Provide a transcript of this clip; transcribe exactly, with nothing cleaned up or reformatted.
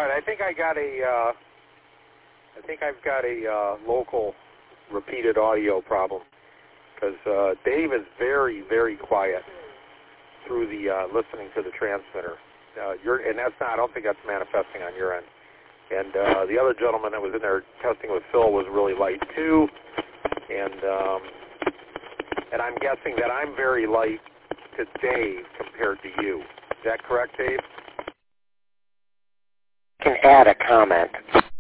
All right, I think I got a, uh, I think I've got a uh, local repeated audio problem because uh, Dave is very, very quiet through the uh, listening to the transmitter. Uh, you're, and that's not, I don't think that's manifesting on your end. And uh, the other gentleman that was in there testing with Phil was really light too. And um, and I'm guessing that I'm very light to Dave compared to you. Is that correct, Dave? I can add a comment.